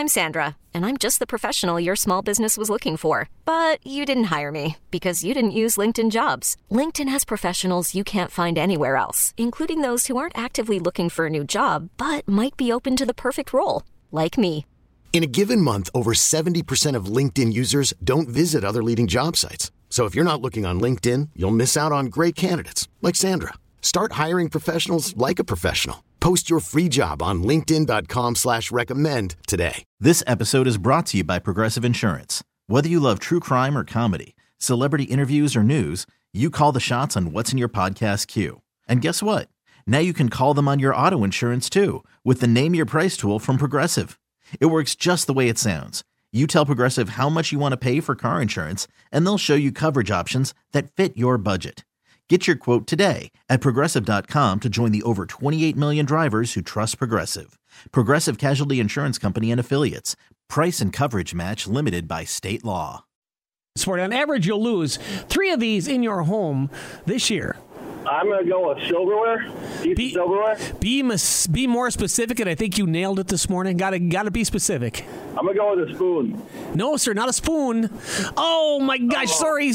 I'm Sandra, and I'm just the professional your small business was looking for. But you didn't hire me because you didn't use LinkedIn Jobs. LinkedIn has professionals you can't find anywhere else, including those who aren't actively looking for a new job, but might be open to the perfect role, like me. In a given month, over 70% of LinkedIn users don't visit other leading job sites. So if you're not looking on LinkedIn, you'll miss out on great candidates like Sandra. Start hiring professionals like a professional. Post your free job on linkedin.com/recommend today. This episode is brought to you by Progressive Insurance. Whether you love true crime or comedy, celebrity interviews or news, you call the shots on what's in your podcast queue. And guess what? Now you can call them on your auto insurance too with the Name Your Price tool from Progressive. It works just the way it sounds. You tell Progressive how much you want to pay for car insurance, and they'll show you coverage options that fit your budget. Get your quote today at Progressive.com to join the over 28 million drivers who trust Progressive. Progressive Casualty Insurance Company and Affiliates. Price and coverage match limited by state law. On average, you'll lose 3 of these in your home this year. I'm going to go with silverware. Silverware. Be more specific, and I think you nailed it this morning. Got to be specific. I'm going to go with a spoon. No, sir, not a spoon. Oh, my gosh. Sorry.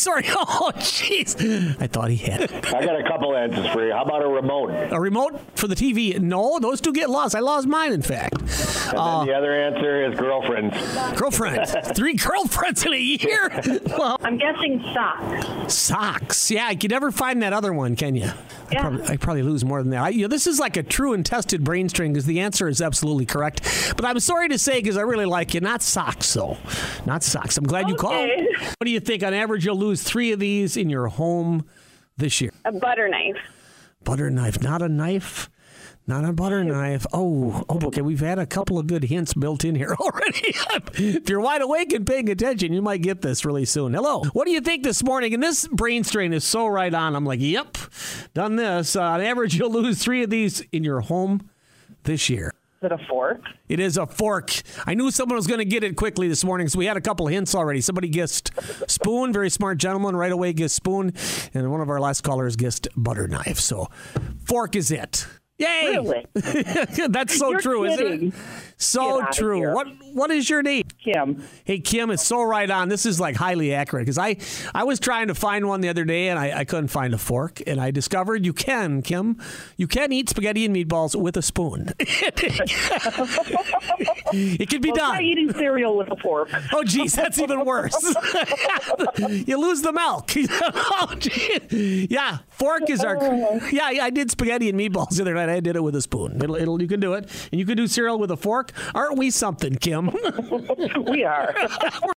Oh, jeez. I thought he had it. I got a couple answers for you. How about a remote? A remote for the TV? No, those two get lost. I lost mine, in fact. And then the other answer is girlfriends. Girlfriends. 3 girlfriends in a year? Well, I'm guessing socks. Socks. Yeah, you can never find that other one, can you? Yeah. I probably lose more than that. This is like a true and tested brain strain because the answer is absolutely correct. But I'm sorry to say because I really like you. Not socks, though. Not socks. I'm glad you called. What do you think? On average, you'll lose 3 of these in your home this year. A butter knife. Butter knife. Not a knife. Not a butter knife. Oh, okay. We've had a couple of good hints built in here already. If you're wide awake and paying attention, you might get this really soon. Hello. What do you think this morning? And this brain strain is so right on. I'm like, yep, done this. On average, you'll lose 3 of these in your home this year. Is it a fork? It is a fork. I knew someone was going to get it quickly this morning, so we had a couple of hints already. Somebody guessed spoon, very smart gentleman, right away guessed spoon, and one of our last callers guessed butter knife. So fork is it. Yay! Really? That's so You're true, kidding. isn't it? So true. What is your name? Kim. Hey, Kim, it's so right on. This is like highly accurate because I was trying to find one the other day and I couldn't find a fork, and I discovered you can, Kim. You can eat spaghetti and meatballs with a spoon. It can be done. Try eating cereal with a fork. Oh, geez, that's even worse. You lose the milk. Oh, geez. Yeah, fork is our. Yeah, I did spaghetti and meatballs the other night. I did it with a spoon. You can do it, and you can do cereal with a fork. Aren't we something, Kim? We are.